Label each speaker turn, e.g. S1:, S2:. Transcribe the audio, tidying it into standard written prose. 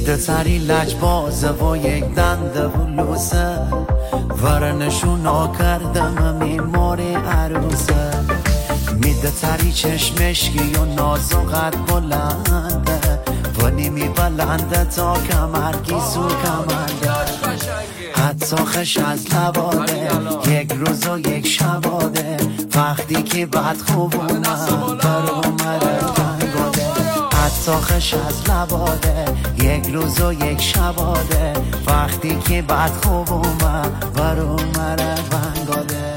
S1: میده سری لجبازه و یک دنده و لوسه ورنشونا کردم میماری عروسه میده تری چشمشکی و ناز و قد بلنده و نیمی بلنده تا کمرگی سو کمنده حتی خش از لباده یک روز و یک شباده وقتی که بد خوب اومد بر اومده بنگاده حتی خش از لباده یک روز و یک شباده وقتی که بد خوب اومد بر اومده بنگاده